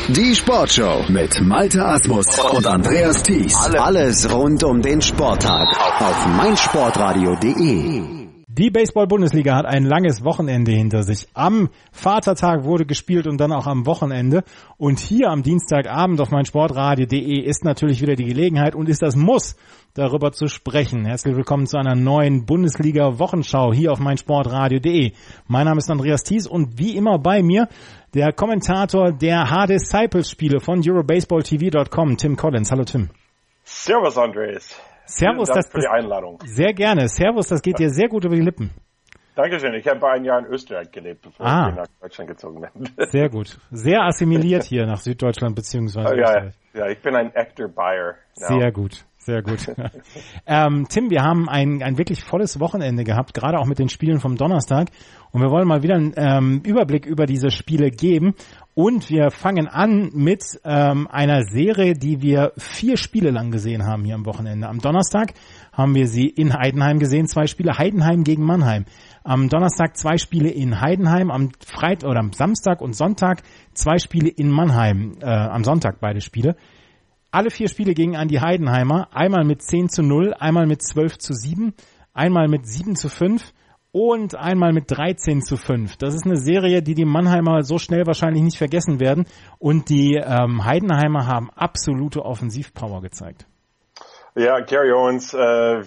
Die Sportshow mit Malte Asmus und Andreas Thies. Alles rund um den Sporttag auf meinsportradio.de. Die Baseball-Bundesliga hat ein langes Wochenende hinter sich. Am Vatertag wurde gespielt und dann auch am Wochenende. Und hier am Dienstagabend auf meinsportradio.de ist natürlich wieder die Gelegenheit und ist das Muss, darüber zu sprechen. Herzlich willkommen zu einer neuen Bundesliga-Wochenschau hier auf meinsportradio.de. Mein Name ist Andreas Thies und wie immer bei mir der Kommentator der H-Disciples-Spiele von EuroBaseballTV.com, Tim Collins. Hallo Tim. Servus Andreas. Servus, Vielen Dank für die Einladung. Sehr gerne. Servus, das geht dir sehr gut über die Lippen. Dankeschön. Ich habe ein Jahr in Österreich gelebt, bevor ich nach Deutschland gezogen bin. Sehr gut. Sehr assimiliert hier nach Süddeutschland beziehungsweise Österreich. Ja, ich bin ein echter Bayer. Sehr gut. Sehr gut. Tim, wir haben ein wirklich volles Wochenende gehabt, gerade auch mit den Spielen vom Donnerstag. Und wir wollen mal wieder einen Überblick über diese Spiele geben. Und wir fangen an mit einer Serie, die wir 4 Spiele lang gesehen haben hier am Wochenende. Am Donnerstag haben wir sie in Heidenheim gesehen, 2 Spiele, Heidenheim gegen Mannheim. Am Donnerstag 2 Spiele in Heidenheim, am Freitag oder am Samstag und Sonntag 2 Spiele in Mannheim, am Sonntag beide Spiele. Alle 4 Spiele gingen an die Heidenheimer, einmal mit 10:0, einmal mit 12:7, einmal mit 7:5 und einmal mit 13:5. Das ist eine Serie, die Mannheimer so schnell wahrscheinlich nicht vergessen werden und die Heidenheimer haben absolute Offensivpower gezeigt. Ja, Gary Owens,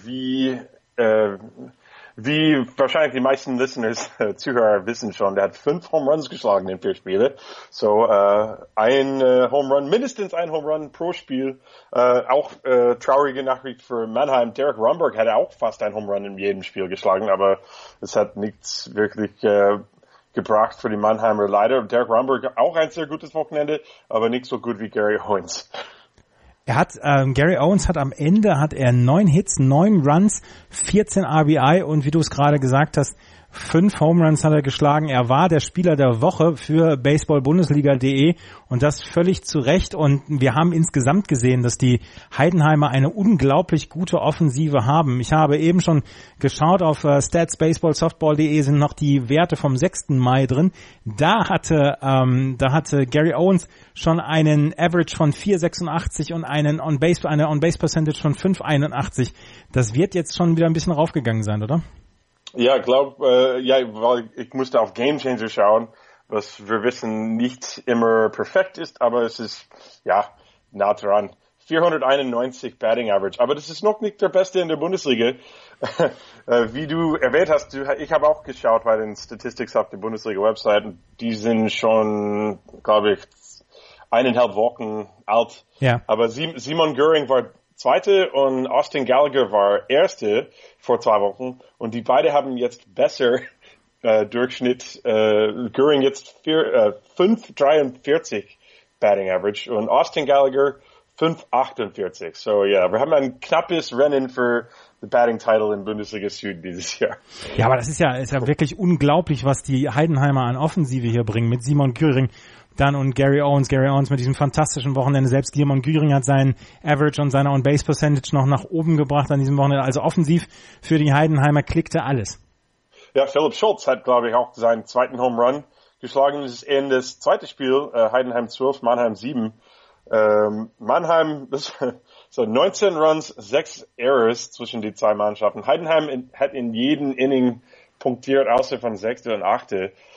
wie wahrscheinlich die meisten Listeners, Zuhörer wissen schon, der hat 5 Home Runs geschlagen in 4 Spiele. So, ein Home Run, mindestens ein Home Run pro Spiel. Auch traurige Nachricht für Mannheim. Derek Romberg hatte auch fast ein Home Run in jedem Spiel geschlagen, aber es hat nichts wirklich gebracht für die Mannheimer leider. Derek Romberg auch ein sehr gutes Wochenende, aber nicht so gut wie Gary Owens. Gary Owens hat am Ende 9 Hits, 9 Runs, 14 RBI und wie du es gerade gesagt hast, 5 Home Runs hat er geschlagen. Er war der Spieler der Woche für baseballbundesliga.de und das völlig zu Recht. Und wir haben insgesamt gesehen, dass die Heidenheimer eine unglaublich gute Offensive haben. Ich habe eben schon geschaut, auf statsbaseballsoftball.de sind noch die Werte vom 6. Mai drin. Da hatte Gary Owens schon einen Average von 4,86 und eine On-Base Percentage von 5,81. Das wird jetzt schon wieder ein bisschen raufgegangen sein, oder? Ja, weil ich musste auf Game Changer schauen, was wir wissen nicht immer perfekt ist, aber es ist, nah dran. 491 Batting Average, aber das ist noch nicht der Beste in der Bundesliga. Wie du erwähnt hast, ich habe auch geschaut bei den Statistics auf der Bundesliga-Website und die sind schon, glaube ich, 1,5 Wochen alt. Ja. Aber Simon Göring war Zweite und Austin Gallagher war Erste vor 2 Wochen und die beide haben jetzt besser Durchschnitt. Göring jetzt 5,43 Batting Average und Austin Gallagher 5,48. So wir haben ein knappes Rennen für the Batting Title in Bundesliga Süd dieses Jahr. Ja, aber das ist ja wirklich unglaublich, was die Heidenheimer an Offensive hier bringen mit Simon Göring. Dann und Gary Owens mit diesem fantastischen Wochenende. Selbst Simon Göring hat seinen Average und seine On-Base-Percentage noch nach oben gebracht an diesem Wochenende. Also offensiv für die Heidenheimer klickte alles. Ja, Philipp Schultz hat, glaube ich, auch seinen zweiten Home Run geschlagen. Das ist in das zweite Spiel, Heidenheim 12, Mannheim 7. Mannheim, so 19 Runs, 6 Errors zwischen die 2 Mannschaften. Heidenheim hat in jedem Inning punktiert, außer von 6. und 8.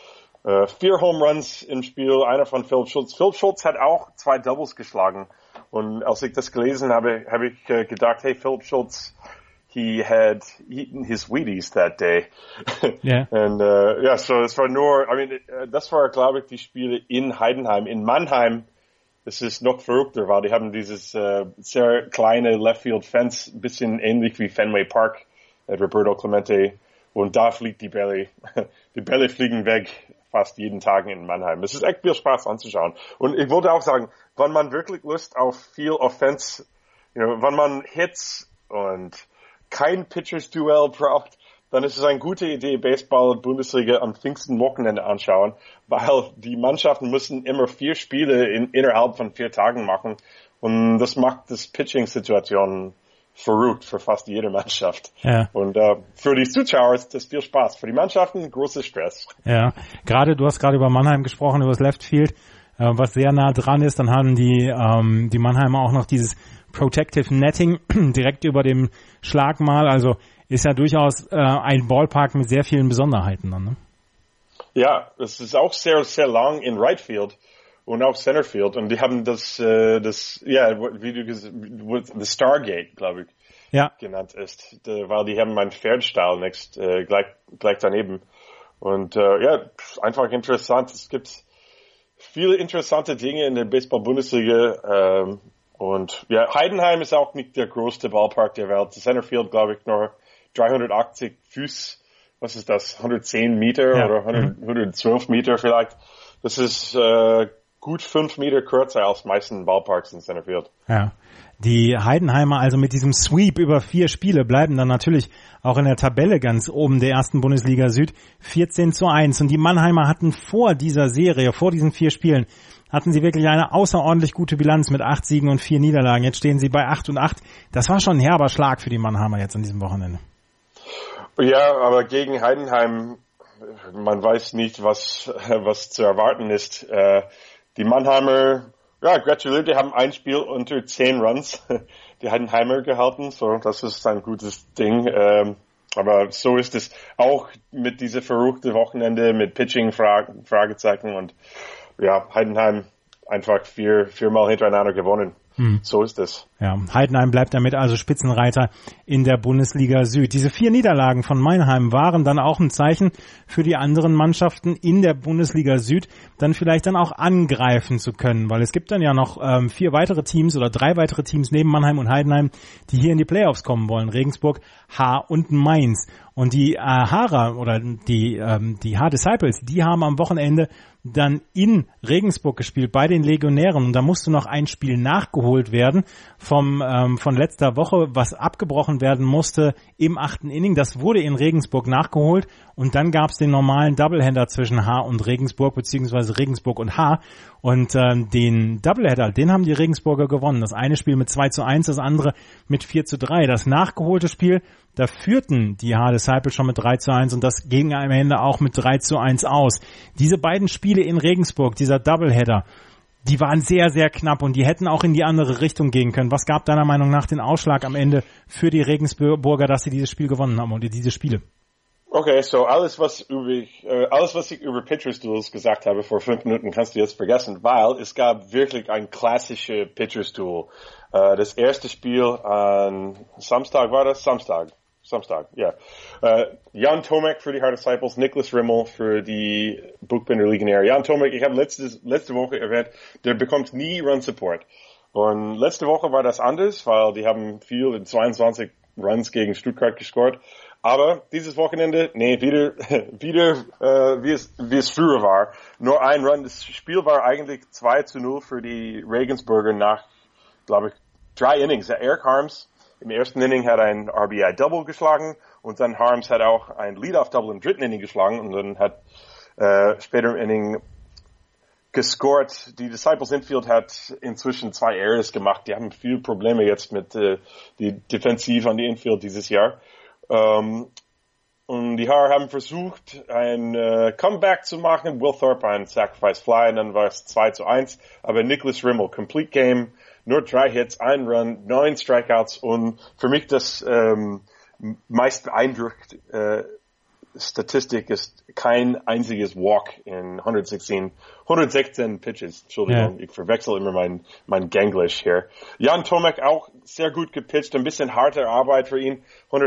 4 Home Runs im Spiel, einer von Philipp Schultz. Philipp Schultz hat auch 2 Doubles geschlagen. Und als ich das gelesen habe, habe ich gedacht, hey, Philipp Schultz, he had eaten his Wheaties that day. Yeah. Und so es war nur, das war, glaube ich, die Spiele in Heidenheim. In Mannheim, es ist noch verrückter, weil die haben dieses sehr kleine Left Field Fence, ein bisschen ähnlich wie Fenway Park, Roberto Clemente. Und da fliegt die Bälle. Die Bälle fliegen weg fast jeden Tag in Mannheim. Es ist echt viel Spaß anzuschauen. Und ich wollte auch sagen, wenn man wirklich Lust auf viel Offense, wenn man Hits und kein Pitchers-Duell braucht, dann ist es eine gute Idee, Baseball-Bundesliga am Pfingsten-Wochenende anschauen, weil die Mannschaften müssen immer 4 Spiele innerhalb von 4 Tagen machen. Und das macht das Pitching-Situation verrückt für fast jede Mannschaft. Ja. Und für die Zuschauer ist das viel Spaß. Für die Mannschaften großer Stress. Ja, du hast gerade über Mannheim gesprochen, über das Left Field. was sehr nah dran ist. Dann haben die Mannheimer auch noch dieses Protective Netting direkt über dem Schlagmal. Also ist ja durchaus ein Ballpark mit sehr vielen Besonderheiten dann, ne? Ja, es ist auch sehr, sehr lang in Right Field und auch Center Field. Und die haben das wie du gesagt hast, das Stargate, glaube ich, genannt ist. Weil die haben einen Pferdstall gleich daneben. Und einfach interessant. Es gibt viele interessante Dinge in der Baseball-Bundesliga. Und Heidenheim ist auch nicht der größte Ballpark der Welt. Das Centerfield, glaube ich, nur 380 Fuß. Was ist das? 110 Meter oder 112 Meter vielleicht. Das ist gut 5 Meter kürzer als meisten Ballparks in Centerfield. Ja. Die Heidenheimer also mit diesem Sweep über 4 Spiele bleiben dann natürlich auch in der Tabelle ganz oben der ersten Bundesliga Süd 14-1. Und die Mannheimer hatten vor dieser Serie, vor diesen 4 Spielen, hatten sie wirklich eine außerordentlich gute Bilanz mit 8 Siegen und 4 Niederlagen. Jetzt stehen sie bei 8-8. Das war schon ein herber Schlag für die Mannheimer jetzt an diesem Wochenende. Ja, aber gegen Heidenheim, man weiß nicht, was zu erwarten ist. Die Mannheimer, gratuliert, die haben ein Spiel unter 10 Runs, die Heidenheimer gehalten, so das ist ein gutes Ding. Aber so ist es auch mit dieser verrückten Wochenende mit Pitching Fragezeichen und Heidenheim einfach viermal hintereinander gewonnen. So ist es. Ja, Heidenheim bleibt damit also Spitzenreiter in der Bundesliga Süd. Diese 4 Niederlagen von Mannheim waren dann auch ein Zeichen für die anderen Mannschaften in der Bundesliga Süd, dann vielleicht dann auch angreifen zu können, weil es gibt dann ja noch 4 weitere Teams oder 3 weitere Teams neben Mannheim und Heidenheim, die hier in die Playoffs kommen wollen. Regensburg, Haar und Mainz. Und die Haarer oder die Haar-Disciples, die haben am Wochenende dann in Regensburg gespielt bei den Legionären und da musste noch ein Spiel nachgeholt werden von letzter Woche, was abgebrochen werden musste im 8. Inning. Das wurde in Regensburg nachgeholt und dann gab es den normalen Doubleheader zwischen Haar und Regensburg beziehungsweise Regensburg und Haar und den Doubleheader, den haben die Regensburger gewonnen. Das eine Spiel mit 2-1, das andere mit 4-3. Das nachgeholte Spiel, da führten die Haar-Disciples schon mit 3-1 und das ging am Ende auch mit 3-1 aus. Diese beiden Spiele in Regensburg, dieser Doubleheader, die waren sehr, sehr knapp und die hätten auch in die andere Richtung gehen können. Was gab deiner Meinung nach den Ausschlag am Ende für die Regensburger, dass sie dieses Spiel gewonnen haben oder diese Spiele? Okay, so alles was ich über Pitchers Duels gesagt habe vor 5 Minuten, kannst du jetzt vergessen, weil es gab wirklich ein klassisches Pitchers Duel. Das erste Spiel an Samstag war das? Samstag, ja. Jan Tomek für die Haar Disciples, Nicholas Rimmel für die Buchbinder Legionäre. Jan Tomek, ich habe letzte Woche erwähnt, der bekommt nie Run Support. Und letzte Woche war das anders, weil die haben viel in 22 Runs gegen Stuttgart gescored. Aber dieses Wochenende, wieder wie es früher war. Nur ein Run. Das Spiel war eigentlich 2-0 für die Regensburger nach, glaube ich, 3 Innings. Eric Harms im ersten Inning hat ein RBI-Double geschlagen und dann Harms hat auch ein Lead-Off-Double im dritten Inning geschlagen und dann hat später im Inning gescored. Die Disciples Infield hat inzwischen 2 Errors gemacht. Die haben viele Probleme jetzt mit die Defensiv an die Infield dieses Jahr. Und die Haar haben versucht, ein Comeback zu machen. Will Thorpe ein Sacrifice Fly, und dann war es 2-1. Aber Nicholas Rimmel, Complete Game, nur 3 Hits, 1 Run, 9 Strikeouts und für mich das meist beeindruckende Statistik ist kein einziges Walk in 116 Pitches. Entschuldigung, Ich verwechsel immer mein Ganglish hier. Jan Tomek auch sehr gut gepitcht, ein bisschen harte Arbeit für ihn.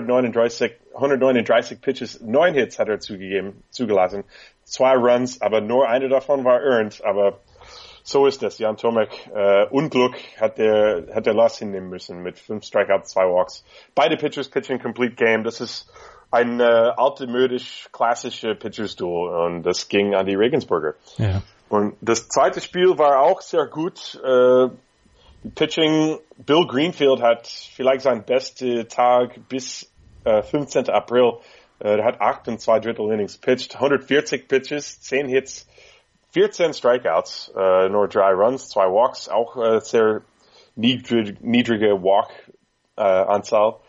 139 Pitches, 9 Hits hat er zugelassen. 2 Runs, aber nur eine davon war earned, aber so ist das. Jan Tomek, Unglück hat der Last hinnehmen müssen mit 5 Strikeouts, 2 Walks. Beide Pitchers pitching Complete Game. Das ist ein altemodisch klassische Pitchers Duel und das ging an die Regensburger. Ja. Und das zweite Spiel war auch sehr gut. Pitching, Bill Greenfield hat vielleicht seinen besten Tag bis 15. April. Er hat 8 2/3 Innings pitched, 140 Pitches, 10 Hits, 14 Strikeouts, nur 3 Runs, 2 Walks, auch sehr niedrige Walk-Anzahl.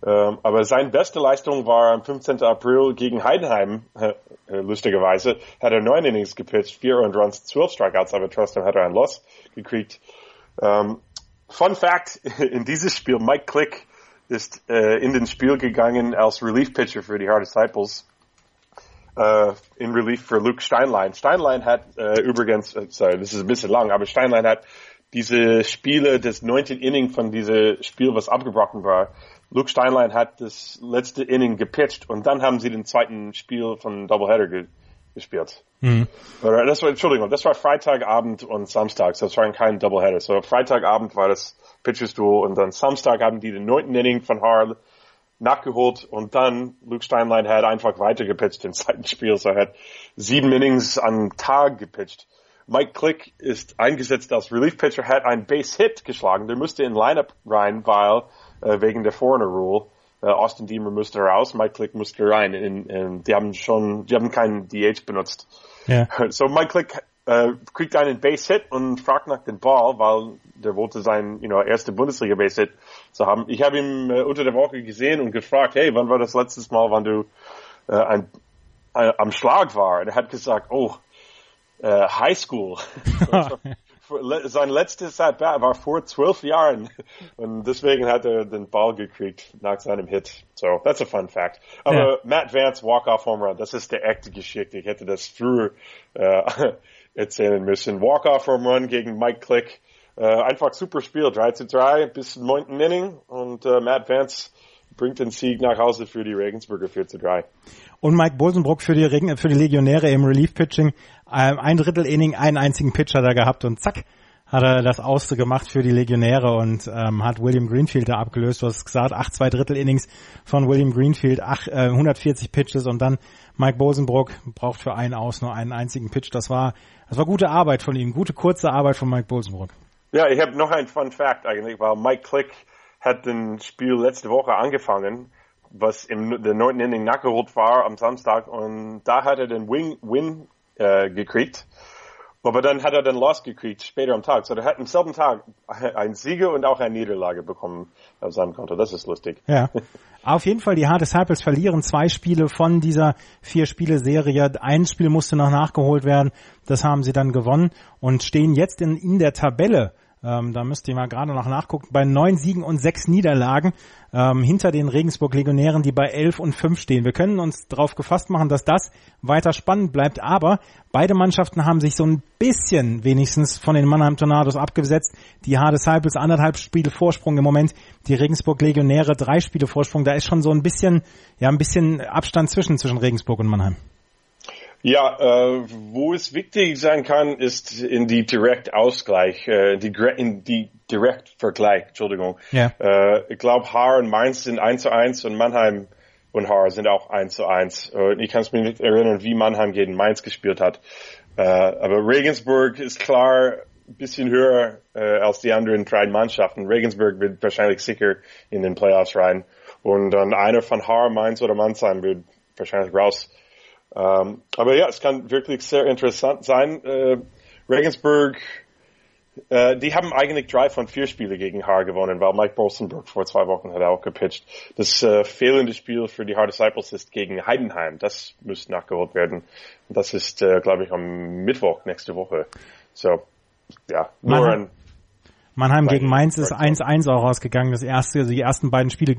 Aber seine beste Leistung war am 15. April gegen Heidenheim. Lustigerweise hat er 9 Innings gepitcht, 4 Earned Runs, 12 Strikeouts, aber trotzdem hat er ein Loss gekriegt. Fun Fact, in dieses Spiel, Mike Click ist in den Spiel gegangen als Relief-Pitcher für die Hard Disciples. In Relief für Luke Steinlein. Steinlein hat übrigens, sorry, das ist ein bisschen lang, aber Steinlein hat diese Spiele des 9. Inning von diesem Spiel, was abgebrochen war, Luke Steinlein hat das letzte Inning gepitcht und dann haben sie den zweiten Spiel von Doubleheader gespielt. Mhm. Das war Freitagabend und Samstag, so das war kein Doubleheader. So Freitagabend war das Pitchers Duel und dann Samstag haben die den 9. Inning von Hard nachgeholt und dann Luke Steinlein hat einfach weiter gepitcht im zweiten Spiel, so er hat 7 Innings am Tag gepitcht. Mike Click ist eingesetzt als Relief-Pitcher, hat einen Base-Hit geschlagen, der musste in Lineup rein, weil wegen der Foreigner-Rule. Austin Deemer musste raus, Mike Click musste rein. Die haben keinen DH benutzt. Yeah. So Mike Click kriegt einen Base-Hit und fragt nach dem Ball, weil der wollte sein erste Bundesliga-Base-Hit zu haben. Ich habe ihn unter der Woche gesehen und gefragt, hey, wann war das letztes Mal, wann du am Schlag war? Und er hat gesagt, High School. Sein letztes At-Bat war vor 12 Jahren und deswegen hat er den Ball gekriegt nach seinem Hit. So, that's a fun fact. Aber Matt Vance Walk-Off Home Run, das ist der echte Geschichte. Ich hätte das früher erzählen müssen. Walk-Off Home Run gegen Mike Click. Einfach super Spiel, 3-3 bis zum 9. Inning und Matt Vance bringt den Sieg nach Hause für die Regensburger 4-3. Und Mike Bosenbrook für die Legionäre im Relief-Pitching. 1/3 Inning, einen einzigen Pitcher da gehabt und zack, hat er das ausgemacht für die Legionäre und hat William Greenfield da abgelöst. Du hast gesagt, 8 2/3 Innings von William Greenfield, 140 Pitches und dann Mike Bosenbrook braucht für einen Aus nur einen einzigen Pitch. Das war gute Arbeit von ihm, gute kurze Arbeit von Mike Bosenbrook. Ja, ich habe noch einen Fun Fact eigentlich, weil Mike Click hat den Spiel letzte Woche angefangen, was der 9. Inning nachgeholt war am Samstag und da hat er den Win gekriegt. Aber dann hat er den Loss gekriegt, später am Tag. So, der hat am selben Tag einen Sieger und auch eine Niederlage bekommen auf seinem Konto. Das ist lustig. Ja. Auf jeden Fall, die Hard Disciples verlieren 2 Spiele von dieser 4-Spiele-Serie. Ein Spiel musste noch nachgeholt werden. Das haben sie dann gewonnen und stehen jetzt in der Tabelle. Da müsst ihr mal gerade noch nachgucken, bei 9 Siegen und 6 Niederlagen hinter den Regensburg Legionären, die bei 11 und 5 stehen. Wir können uns darauf gefasst machen, dass das weiter spannend bleibt, aber beide Mannschaften haben sich so ein bisschen wenigstens von den Mannheim Tornados abgesetzt. Die Hard Disciples 1,5 Spiele Vorsprung im Moment, die Regensburg Legionäre 3 Spiele Vorsprung. Da ist schon so ein bisschen Abstand zwischen Regensburg und Mannheim. Ja, wo es wichtig sein kann, ist in die Direktausgleich, in die Direktvergleich, Entschuldigung. Ja. Ich glaube, Haar und Mainz sind 1:1 und Mannheim und Haar sind auch 1:1. Ich kann es mir nicht erinnern, wie Mannheim gegen Mainz gespielt hat. Aber Regensburg ist klar ein bisschen höher als die anderen 3 Mannschaften. Regensburg wird wahrscheinlich sicher in den Playoffs rein. Und dann einer von Haar, Mainz oder Mannheim wird wahrscheinlich raus. Aber ja, es kann wirklich sehr interessant sein. Regensburg, die haben eigentlich 3 von 4 Spiele gegen Haar gewonnen, weil Mike Bosenbrook vor 2 Wochen hat auch gepitcht. Das fehlende Spiel für die Hard Disciples ist gegen Heidenheim. Das muss nachgeholt werden. Das ist, glaube ich, am Mittwoch nächste Woche. So, ja, Mannheim gegen Mainz ist 1:1 auch rausgegangen. Die ersten beiden Spiele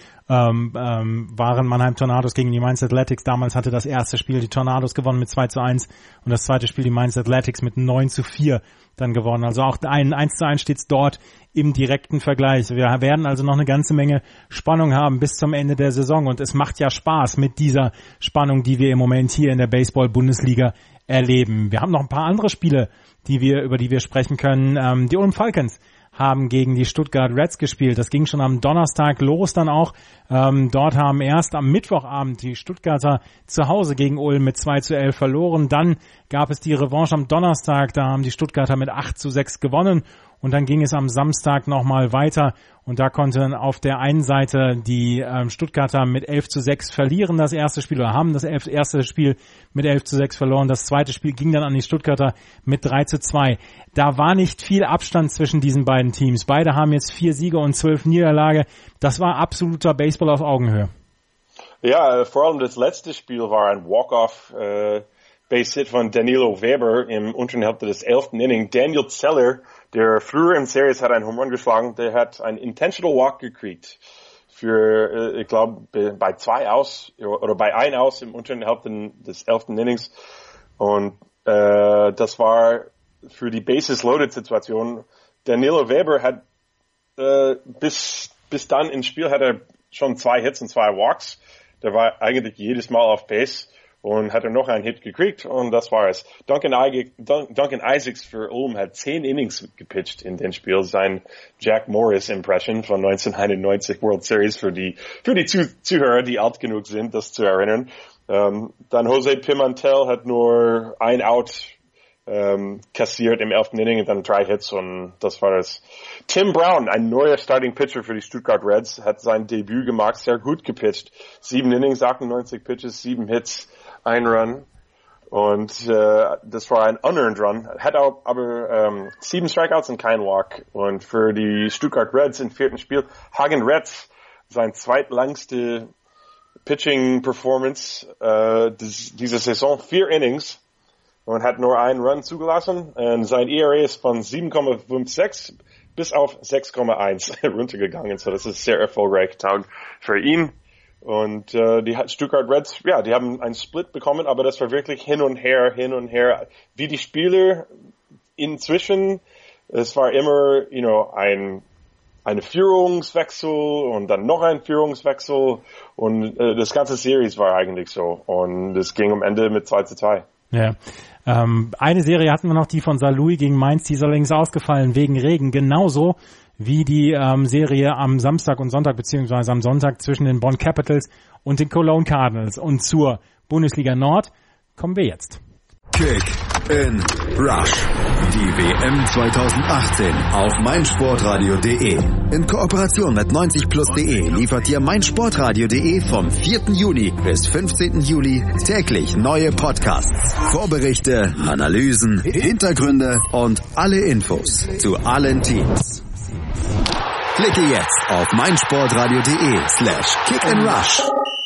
waren Mannheim Tornados gegen die Mainz Athletics. Damals hatte das erste Spiel die Tornados gewonnen mit 2:1 und das zweite Spiel die Mainz Athletics mit 9:4 dann gewonnen. Also auch ein 1:1 steht's dort im direkten Vergleich. Wir werden also noch eine ganze Menge Spannung haben bis zum Ende der Saison und es macht ja Spaß mit dieser Spannung, die wir im Moment hier in der Baseball-Bundesliga erleben. Wir haben noch ein paar andere Spiele, über die wir sprechen können. Die Ulm Falcons haben gegen die Stuttgart Reds gespielt. Das ging schon am Donnerstag los dann auch. Dort haben erst am Mittwochabend die Stuttgarter zu Hause gegen Ulm mit 2:11 verloren. Dann gab es die Revanche am Donnerstag, da haben die Stuttgarter mit 8-6 gewonnen und dann ging es am Samstag nochmal weiter und da konnten auf der einen Seite die Stuttgarter mit 11-6 verlieren das erste Spiel oder haben das erste Spiel mit 11-6 verloren. Das zweite Spiel ging dann an die Stuttgarter mit 3-2. Da war nicht viel Abstand zwischen diesen beiden Teams. Beide haben jetzt 4 Siege und 12 Niederlage. Das war absoluter Baseball auf Augenhöhe. Ja, vor allem das letzte Spiel war ein Walk-off Base-Hit von Danilo Weber im unteren Hälfte des 11. Inning. Daniel Zeller, der früher im Series hat einen Home Run geschlagen, der hat einen Intentional Walk gekriegt für, ich glaube, bei 2 aus oder bei 1 aus im unteren Hälfte des 11. Innings. Und das war für die Bases-Loaded-Situation. Danilo Weber hat bis dann im Spiel hat er schon 2 Hits und 2 Walks. Der war eigentlich jedes Mal auf Base und hat er noch einen Hit gekriegt und das war es. Duncan Isaacs für Ulm hat 10 Innings gepitcht in dem Spiel. Sein Jack Morris Impression von 1991 World Series für die Zuhörer, die alt genug sind, das zu erinnern. Dann Jose Pimentel hat nur ein Out kassiert im 11. Inning und dann 3 Hits und das war es. Tim Brown, ein neuer Starting Pitcher für die Stuttgart Reds, hat sein Debüt gemacht, sehr gut gepitcht. 7 Innings, 98 Pitches, 7 Hits, 1 Run und das war ein unearned Run. Hat auch aber 7 Strikeouts und kein Walk und für die Stuttgart Reds im 4. Spiel Hagen Retz, sein zweitlangste Pitching Performance diese Saison, 4 Innings. Und hat nur einen Run zugelassen. Und sein ERA ist von 7,56 bis auf 6,1 runtergegangen. So, das ist sehr erfolgreich Tag für ihn. Und die Stuttgart Reds, ja, die haben einen Split bekommen, aber das war wirklich hin und her. Wie die Spieler inzwischen, es war immer, eine Führungswechsel und dann noch ein Führungswechsel. Und das ganze Series war eigentlich so. Und es ging am Ende mit 2-2. Ja, eine Serie hatten wir noch, die von Saarlouis gegen Mainz, die ist allerdings ausgefallen wegen Regen, genauso wie die Serie am Samstag und Sonntag, beziehungsweise am Sonntag zwischen den Bonn Capitals und den Cologne Cardinals. Und zur Bundesliga Nord kommen wir jetzt. Kick in Rush. Die WM 2018 auf meinsportradio.de. In Kooperation mit 90plus.de liefert dir meinsportradio.de vom 4. Juni bis 15. Juli täglich neue Podcasts, Vorberichte, Analysen, Hintergründe und alle Infos zu allen Teams. Klicke jetzt auf meinsportradio.de/kickandrush.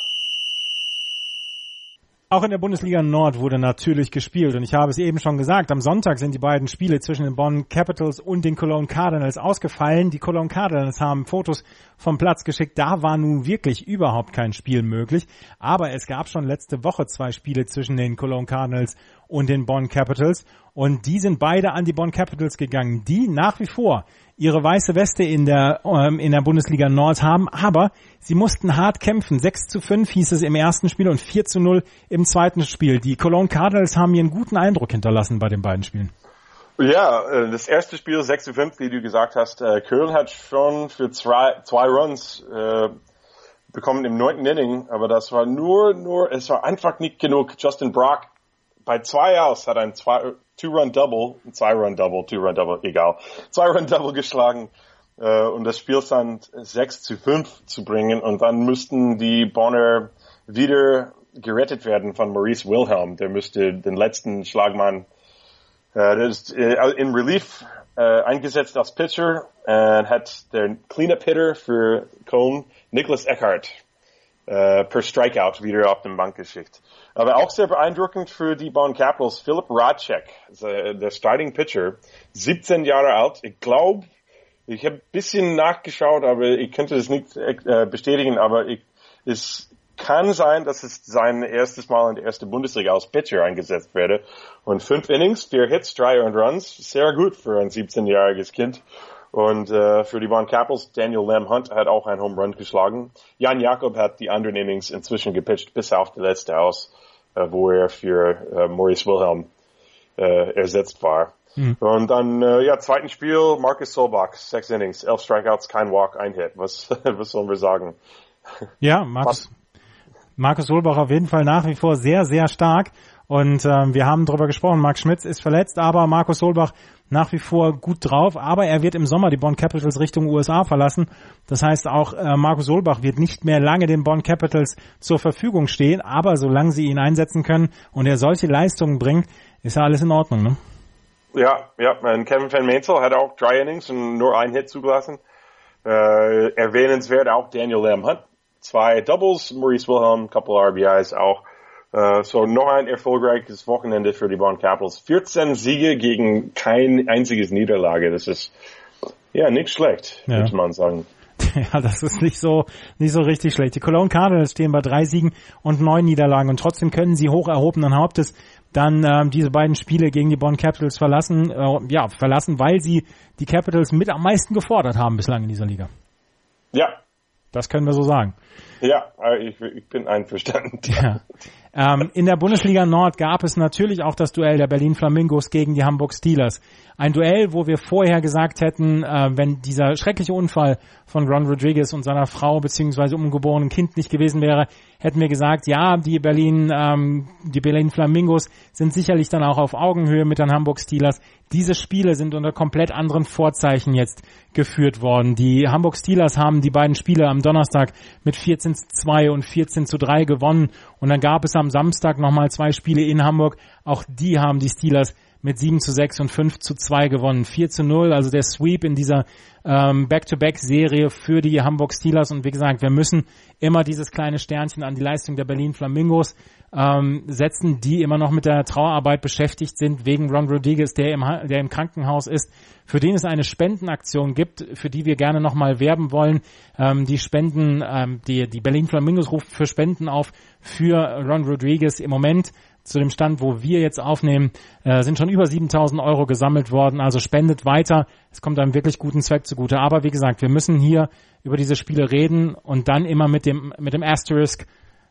Auch in der Bundesliga Nord wurde natürlich gespielt und ich habe es eben schon gesagt, am Sonntag sind die beiden Spiele zwischen den Bonn Capitals und den Cologne Cardinals ausgefallen. Die Cologne Cardinals haben Fotos vom Platz geschickt, da war nun wirklich überhaupt kein Spiel möglich, aber es gab schon letzte Woche 2 Spiele zwischen den Cologne Cardinals und den Bonn Capitals und die sind beide an die Bonn Capitals gegangen, die nach wie vor ihre weiße Weste in der Bundesliga Nord haben, aber sie mussten hart kämpfen. 6-5 hieß es im ersten Spiel und 4-0 im zweiten Spiel. Die Cologne Cardinals haben hier einen guten Eindruck hinterlassen bei den beiden Spielen. Ja, das erste Spiel 6-5, wie du gesagt hast, Köln hat schon für 2 Runs bekommen im 9. Inning, aber das war es war einfach nicht genug. Justin Brock bei 2 aus hat ein 2-Run-Double, egal, 2-Run-Double geschlagen und das Spielstand 6-5 zu bringen und dann müssten die Bonner wieder gerettet werden von Maurice Wilhelm, der müsste den letzten Schlagmann in Relief eingesetzt als Pitcher und hat der Cleanup-Hitter für Köln, Niklas Eckhardt, per Strikeout wieder auf den Bank geschickt. Aber auch sehr beeindruckend für die Bonn Capitals, Philipp Radcek, der Starting Pitcher, 17 Jahre alt. Ich glaube, ich habe ein bisschen nachgeschaut, aber ich könnte das nicht bestätigen, aber es kann sein, dass es sein erstes Mal in der ersten Bundesliga als Pitcher eingesetzt werde. Und 5 Innings, 4 Hits, 3 Earned Runs, sehr gut für ein 17-jähriges Kind. Und für die Bonn Capitals, Daniel Lamb Hunt hat auch einen Home Run geschlagen. Jan Jakob hat die anderen Innings inzwischen gepitcht, bis auf die letzte aus, wo er für Maurice Wilhelm ersetzt war. Und dann, zweiten Spiel, Marcus Solbach, 6 Innings, 11 Strikeouts, kein Walk, ein Hit. Was sollen wir sagen? Ja, Marcus Solbach auf jeden Fall nach wie vor sehr, sehr stark. Und wir haben darüber gesprochen, Marc Schmitz ist verletzt, aber Markus Solbach nach wie vor gut drauf. Aber er wird im Sommer die Bonn Capitals Richtung USA verlassen. Das heißt, auch Markus Solbach wird nicht mehr lange den Bonn Capitals zur Verfügung stehen. Aber solange sie ihn einsetzen können und er solche Leistungen bringt, ist ja alles in Ordnung, ne? Ja, und Kevin Van Mainzel hat auch 3 Innings und nur einen Hit zugelassen. Erwähnenswert auch Daniel Lamb hat 2 Doubles, Maurice Wilhelm, couple RBIs auch. So noch ein erfolgreiches Wochenende für die Bonn Capitals. 14 Siege gegen kein einziges Niederlage. Das ist nicht schlecht, würde man sagen. Ja, das ist nicht so richtig schlecht. Die Cologne Cardinals stehen bei 3 Siegen und 9 Niederlagen und trotzdem können sie hoch erhobenen Hauptes dann diese beiden Spiele gegen die Bonn Capitals verlassen, weil sie die Capitals mit am meisten gefordert haben bislang in dieser Liga. Ja. Das können wir so sagen. Ja, ich bin einverstanden. Ja. In der Bundesliga Nord gab es natürlich auch das Duell der Berlin Flamingos gegen die Hamburg Steelers. Ein Duell, wo wir vorher gesagt hätten, wenn dieser schreckliche Unfall von Ron Rodriguez und seiner Frau bzw. ungeborenen Kind nicht gewesen wäre, hätten wir gesagt, ja, die Berlin Flamingos sind sicherlich dann auch auf Augenhöhe mit den Hamburg Steelers. Diese Spiele sind unter komplett anderen Vorzeichen jetzt geführt worden. Die Hamburg Steelers haben die beiden Spiele am Donnerstag mit 14:2 und 14:3 gewonnen. Und dann gab es am Samstag nochmal 2 Spiele in Hamburg. Auch die haben die Steelers mit 7:6 und 5:2 gewonnen. 4:0, also der Sweep in dieser Back-to-Back-Serie für die Hamburg Steelers. Und wie gesagt, wir müssen immer dieses kleine Sternchen an die Leistung der Berlin Flamingos setzen, die immer noch mit der Trauerarbeit beschäftigt sind wegen Ron Rodriguez, der im Krankenhaus ist, für den es eine Spendenaktion gibt, für die wir gerne nochmal werben wollen. Die Berlin Flamingos ruft für Spenden auf für Ron Rodriguez. Im Moment, zu dem Stand, wo wir jetzt aufnehmen, sind schon über 7.000 € gesammelt worden. Also spendet weiter. Es kommt einem wirklich guten Zweck zugute. Aber wie gesagt, wir müssen hier über diese Spiele reden und dann immer mit dem Asterisk.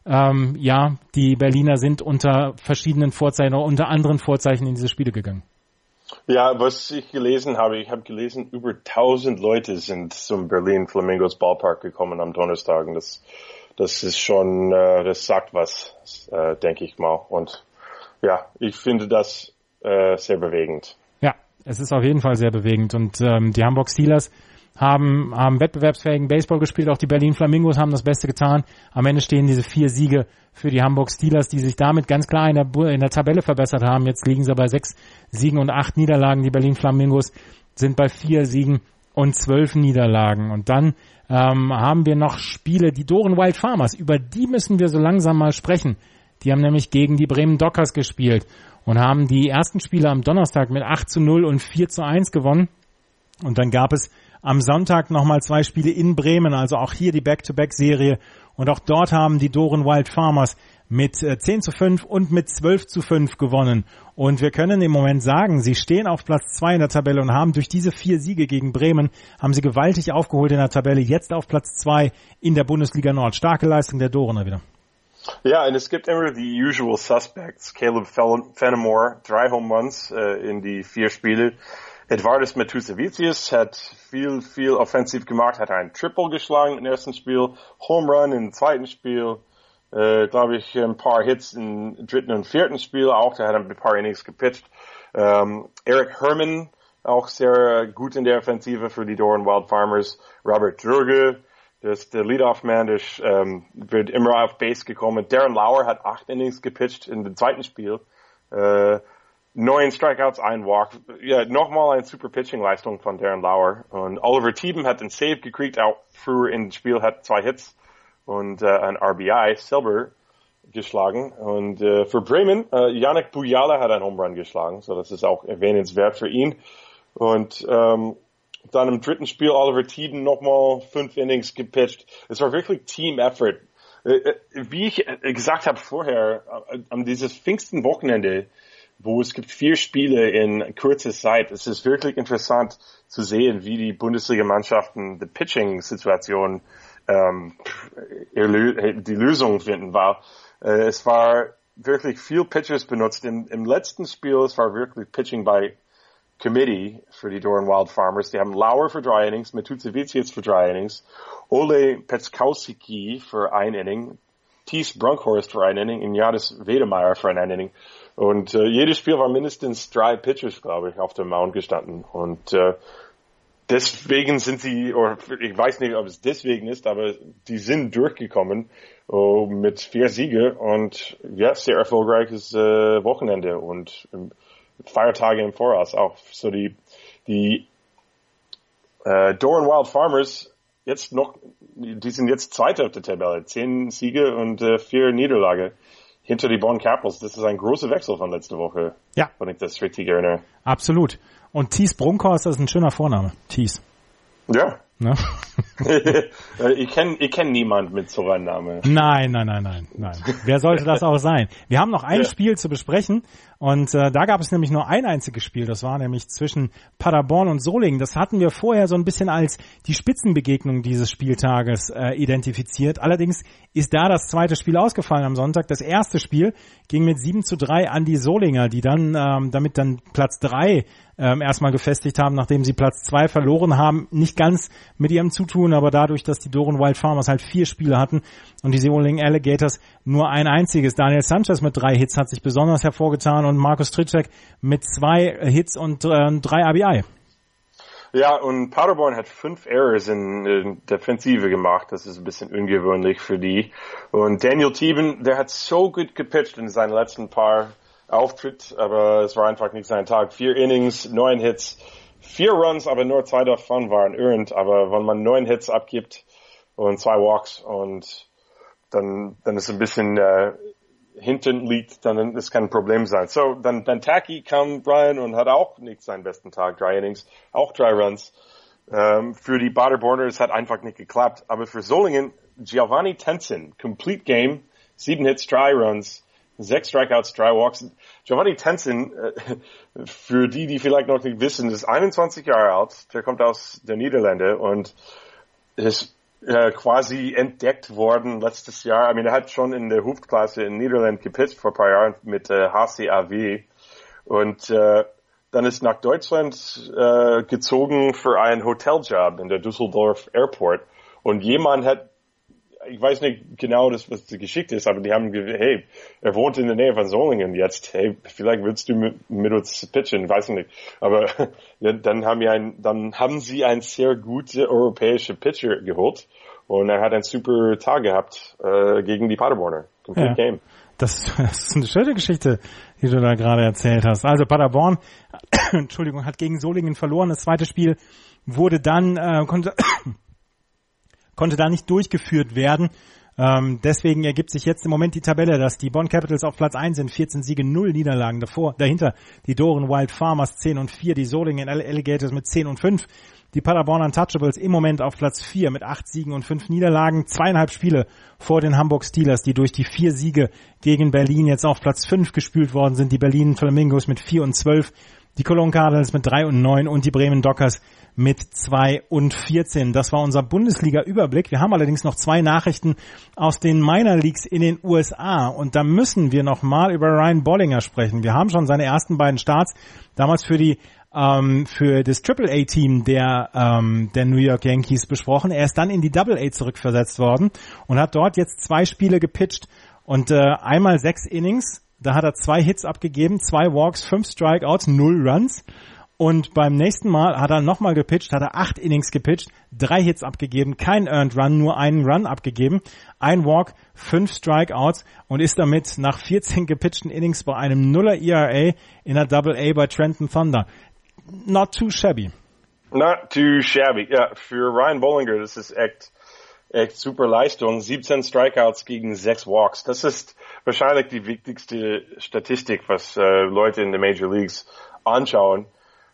Die Berliner sind unter verschiedenen Vorzeichen oder unter anderen Vorzeichen in diese Spiele gegangen. Ja, was ich gelesen habe, über 1.000 Leute sind zum Berlin Flamingos Ballpark gekommen am Donnerstag. Und das ist schon, das sagt was, denke ich mal. Und ja, ich finde das sehr bewegend. Ja, es ist auf jeden Fall sehr bewegend. Und die Hamburg Steelers haben wettbewerbsfähigen Baseball gespielt. Auch die Berlin Flamingos haben das Beste getan. Am Ende stehen diese 4 Siege für die Hamburg Steelers, die sich damit ganz klar in der Tabelle verbessert haben. Jetzt liegen sie bei 6 Siegen und 8 Niederlagen. Die Berlin Flamingos sind bei 4 Siegen und 12 Niederlagen. Und dann haben wir noch Spiele, die Doren Wild Farmers. Über die müssen wir so langsam mal sprechen. Die haben nämlich gegen die Bremen Dockers gespielt und haben die ersten Spiele am Donnerstag mit 8:0 und 4:1 gewonnen. Und dann gab es am Sonntag nochmal 2 Spiele in Bremen, also auch hier die Back-to-Back-Serie. Und auch dort haben die Doren Wild Farmers mit 10:5 und mit 12:5 gewonnen. Und wir können im Moment sagen, sie stehen auf Platz 2 in der Tabelle und haben durch diese 4 Siege gegen Bremen, haben sie gewaltig aufgeholt in der Tabelle, jetzt auf Platz 2 in der Bundesliga Nord. Starke Leistung der Dorener wieder. Ja, und es gibt immer die usual suspects. Caleb Fenimore, 3 Home Runs in die 4 Spiele. Edvardis Metusevicius hat viel offensiv gemacht, hat ein Triple geschlagen im ersten Spiel, Home Run im zweiten Spiel, glaube ich, ein paar Hits im dritten und vierten Spiel auch, der hat ein paar Innings gepitcht. Eric Herman, auch sehr gut in der Offensive für die Doren Wild Farmers. Robert Dröge, der Leadoff-Man, wird immer auf Base gekommen. Darren Lauer hat 8 Innings gepitcht in dem zweiten Spiel. 9 Strikeouts, 1 Walk. Ja, nochmal eine super Pitching-Leistung von Darren Lauer. Und Oliver Thieben hat einen Save gekriegt, auch früher im Spiel, hat 2 Hits und ein RBI selber geschlagen. Und für Bremen, Yannick Bujala hat einen Home Run geschlagen, so das ist auch erwähnenswert für ihn. Und dann im dritten Spiel Oliver Thieben nochmal 5 Innings gepitcht. Es war wirklich Team-Effort. Wie ich gesagt habe vorher, an dieses Pfingsten-Wochenende, wo es gibt 4 Spiele in kurzer Zeit. Es ist wirklich interessant zu sehen, wie die Bundesliga-Mannschaften die Pitching-Situation die Lösung finden, weil es war wirklich viel Pitchers benutzt. Im letzten Spiel, es war wirklich Pitching by Committee für die Doren Wild Farmers. Die haben Lauer für 3 Innings, Metusevicius für 3 Innings, Ole Petskowski für 1 Inning, Thies Bronkhorst für ein Inning, Ignatius Wedemeyer für ein Inning. Und jedes Spiel war mindestens 3 Pitchers, glaube ich, auf dem Mound gestanden. Und deswegen sind sie, oder ich weiß nicht, ob es deswegen ist, aber die sind durchgekommen mit 4 Siege und ja, sehr erfolgreiches Wochenende und Feiertage im Voraus auch. So die Doran Wild Farmers die sind jetzt Zweiter auf der Tabelle, 10 Siege und 4 Niederlage hinter die Bonn Capitals. Das ist ein großer Wechsel von letzter Woche, wenn ich das richtig erinnere. Absolut. Und Thies Bronkhorst, das ist ein schöner Vorname. Thies. Ja. Ne? Ich kenn niemand mit so einem Namen. Nein. Wer sollte das auch sein? Wir haben noch ein Spiel zu besprechen und da gab es nämlich nur ein einziges Spiel. Das war nämlich zwischen Paderborn und Solingen. Das hatten wir vorher so ein bisschen als die Spitzenbegegnung dieses Spieltages identifiziert. Allerdings ist da das zweite Spiel ausgefallen am Sonntag. Das erste Spiel ging mit 7-3 an die Solinger, die dann damit dann Platz 3 erstmal gefestigt haben, nachdem sie Platz 2 verloren haben. Nicht ganz mit ihrem Zutun, aber dadurch, dass die Doran Wild Farmers halt 4 Spiele hatten und die Solingen Alligators nur ein einziges. Daniel Sanchez mit 3 Hits hat sich besonders hervorgetan und Markus Tritschek mit 2 Hits und 3 RBI. Ja, und Paderborn hat 5 Errors in Defensive gemacht. Das ist ein bisschen ungewöhnlich für die. Und Daniel Thieben, der hat so gut gepitcht in seinen letzten paar Auftritt, aber es war einfach nicht sein Tag. 4 Innings, 9 Hits, 4 Runs, aber nur 2 davon waren earned. Aber wenn man 9 Hits abgibt und 2 Walks und dann ist ein bisschen hinten liegt, dann ist kein Problem sein. So, dann Taki kam rein und hat auch nicht seinen besten Tag. 3 Innings, auch 3 Runs. Für die Paderborner, es hat einfach nicht geklappt. Aber für Solingen, Giovanni Tenson, Complete Game, 7 Hits, 3 Runs, 6 Strikeouts, 3 Walks. Giovanni Tenson, für die vielleicht noch nicht wissen, ist 21 Jahre alt. Der kommt aus der Niederlande und ist quasi entdeckt worden letztes Jahr. Er hat schon in der Hoofdklasse in Niederland gepitcht vor ein paar Jahren mit HCAW und dann ist nach Deutschland gezogen für einen Hoteljob in der Düsseldorf Airport und jemand hat, ich weiß nicht genau, was die Geschichte ist, aber die haben hey, er wohnt in der Nähe von Solingen jetzt, hey, vielleicht willst du mit uns pitchen, weiß ich nicht. Aber ja, dann haben sie einen sehr guten europäischen Pitcher geholt und er hat einen super Tag gehabt gegen die Paderborner. Complete Game. Das ist eine schöne Geschichte, die du da gerade erzählt hast. Also Paderborn, Entschuldigung, hat gegen Solingen verloren. Das zweite Spiel wurde dann, konnte da nicht durchgeführt werden. Deswegen ergibt sich jetzt im Moment die Tabelle, dass die Bonn Capitals auf Platz 1 sind, 14 Siege, 0 Niederlagen. Dahinter die Doran Wild Farmers 10-4, die Solingen Alligators mit 10-5. Die Paderborn Untouchables im Moment auf Platz 4 mit 8 Siegen und 5 Niederlagen. 2,5 Spiele vor den Hamburg Steelers, die durch die 4 Siege gegen Berlin jetzt auf Platz 5 gespült worden sind. Die Berlin Flamingos mit 4-12. Die Cologne Cardinals mit 3-9 und die Bremen Dockers mit 2-14. Das war unser Bundesliga-Überblick. Wir haben allerdings noch 2 Nachrichten aus den Minor Leagues in den USA und da müssen wir noch mal über Ryan Bollinger sprechen. Wir haben schon seine ersten beiden Starts damals für das AAA-Team der New York Yankees besprochen. Er ist dann in die AA zurückversetzt worden und hat dort jetzt 2 Spiele gepitcht und einmal 6 Innings. Da hat er 2 Hits abgegeben, 2 Walks, 5 Strikeouts, 0 Runs. Und beim nächsten Mal hat er nochmal gepitcht, hat er 8 Innings gepitcht, 3 Hits abgegeben, kein Earned Run, nur einen Run abgegeben, 1 Walk, 5 Strikeouts und ist damit nach 14 gepitchten Innings bei einem 0er ERA in der AA bei Trenton Thunder. Not too shabby. Not too shabby. Ja, für Ryan Bollinger, das ist echt super Leistung. 17 Strikeouts gegen 6 Walks. Das ist wahrscheinlich die wichtigste Statistik, was Leute in den Major Leagues anschauen.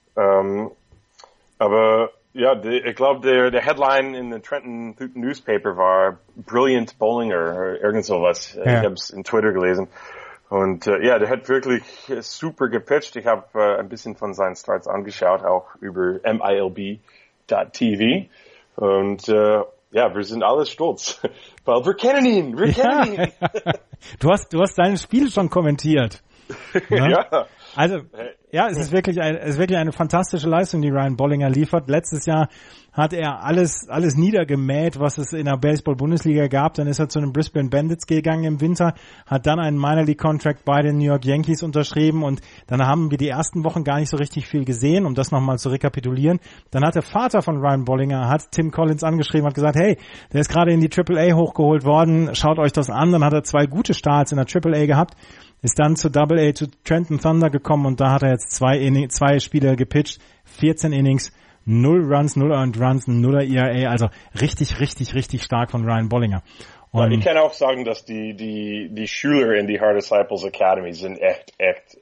Aber ja, ich glaube, der Headline in der Trenton Newspaper war Brilliant Bollinger oder irgend sowas. Ja. Ich habe es in Twitter gelesen. Und ja, der hat wirklich super gepitcht. Ich habe ein bisschen von seinen Starts angeschaut, auch über MILB.tv. Und ja, wir sind alle stolz. Weil wir kennen ihn. Du hast seine Spiele schon kommentiert. Ja. Also Ja, es ist wirklich eine fantastische Leistung, die Ryan Bollinger liefert. Letztes Jahr hat er alles niedergemäht, was es in der Baseball-Bundesliga gab. Dann ist er zu den Brisbane Bandits gegangen im Winter, hat dann einen Minor-League-Contract bei den New York Yankees unterschrieben und dann haben wir die ersten Wochen gar nicht so richtig viel gesehen, um das nochmal zu rekapitulieren. Dann hat der Vater von Ryan Bollinger, hat Tim Collins angeschrieben, hat gesagt, hey, der ist gerade in die AAA hochgeholt worden, schaut euch das an. Dann hat er 2 gute Starts in der AAA gehabt, ist dann zu AA, zu Trenton Thunder gekommen und da hat er jetzt 2 Spiele gepitcht, 14 Innings, 0 Runs, 0 Earned Runs, 0er ERA, also richtig, richtig, richtig stark von Ryan Bollinger. Und ich kann auch sagen, dass die Schüler in die Hard Disciples Academy sind echt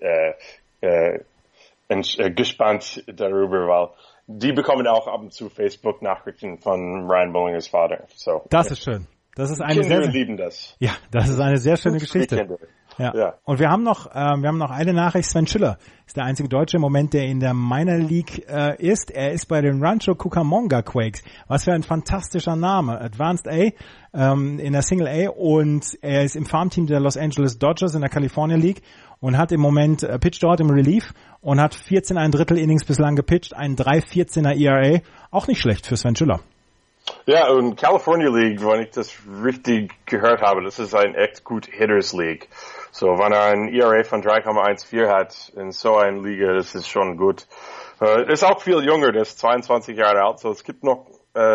gespannt darüber, weil die bekommen auch ab und zu Facebook-Nachrichten von Ryan Bollingers Vater. So. Das ist schön. Das ist eine Kinder lieben das. Ja, das ist eine sehr schöne Geschichte. Ja. Und wir haben noch eine Nachricht. Sven Schiller ist der einzige Deutsche im Moment, der in der Minor League ist. Er ist bei den Rancho Cucamonga Quakes. Was für ein fantastischer Name. Advanced A in der Single A und er ist im Farmteam der Los Angeles Dodgers in der California League und hat im Moment pitcht dort im Relief und hat 14 1/3 Innings bislang gepitcht, ein 3,14er ERA. Auch nicht schlecht für Sven Schiller. Ja, und California League, wenn ich das richtig gehört habe, das ist ein echt gut Hitters League. So, wenn er ein ERA von 3,14 hat in so einer Liga, das ist schon gut. Ist auch viel jünger, der ist 22 Jahre alt, so es gibt noch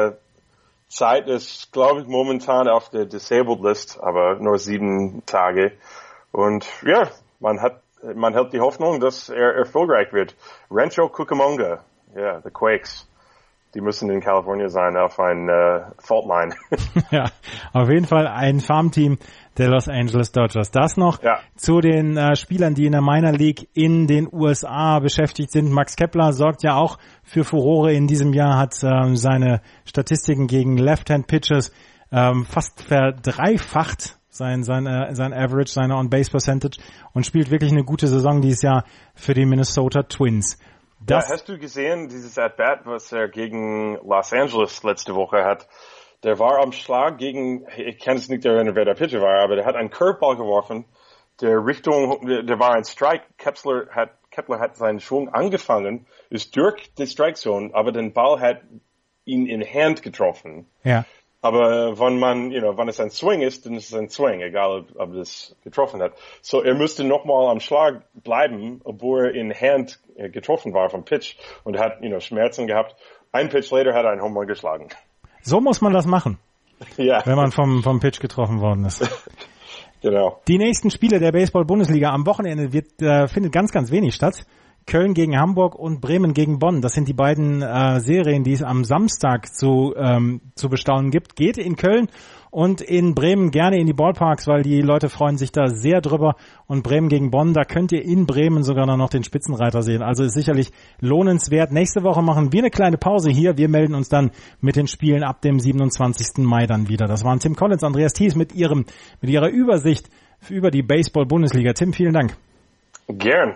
Zeit, ist glaube ich momentan auf der Disabled List, aber nur 7 Tage. Und ja, man hält die Hoffnung, dass er erfolgreich wird. Rancho Cucamonga, ja, the Quakes. Die müssen in Kalifornien sein auf ein Faultline. Ja, auf jeden Fall ein Farmteam der Los Angeles Dodgers. Das noch zu den Spielern, die in der Minor League in den USA beschäftigt sind. Max Kepler sorgt ja auch für Furore in diesem Jahr, hat seine Statistiken gegen Left-Hand-Pitchers fast verdreifacht, sein Average, seine On-Base-Percentage und spielt wirklich eine gute Saison dieses Jahr für die Minnesota Twins. Hast du gesehen, dieses At-Bat, was er gegen Los Angeles letzte Woche hat? Der war am Schlag gegen, ich kann es nicht erinnern, wer der Pitcher war, aber der hat einen Curveball geworfen, der war ein Strike. Kepler hat seinen Schwung angefangen, ist durch die Strike-Zone, aber den Ball hat ihn in Hand getroffen. Ja. Aber wenn es ein Swing ist, dann ist es ein Swing, egal ob es getroffen hat. So, er müsste nochmal am Schlag bleiben, obwohl er in Hand getroffen war vom Pitch und hat, Schmerzen gehabt. Ein Pitch later hat er einen Home Run geschlagen. So muss man das machen. Ja. Wenn man vom Pitch getroffen worden ist. Genau. Die nächsten Spiele der Baseball-Bundesliga am Wochenende findet ganz, ganz wenig statt. Köln gegen Hamburg und Bremen gegen Bonn. Das sind die beiden Serien, die es am Samstag zu bestaunen gibt. Geht in Köln und in Bremen gerne in die Ballparks, weil die Leute freuen sich da sehr drüber. Und Bremen gegen Bonn, da könnt ihr in Bremen sogar noch den Spitzenreiter sehen. Also ist sicherlich lohnenswert. Nächste Woche machen wir eine kleine Pause hier. Wir melden uns dann mit den Spielen ab dem 27. Mai dann wieder. Das waren Tim Collins, Andreas Thies mit ihrer Übersicht über die Baseball-Bundesliga. Tim, vielen Dank. Gern.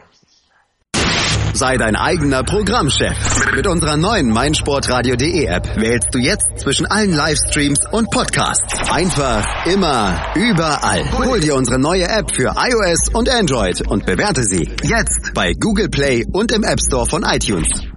Sei dein eigener Programmchef. Mit unserer neuen meinsportradio.de App wählst du jetzt zwischen allen Livestreams und Podcasts. Einfach, immer, überall. Hol dir unsere neue App für iOS und Android und bewerte sie jetzt bei Google Play und im App Store von iTunes.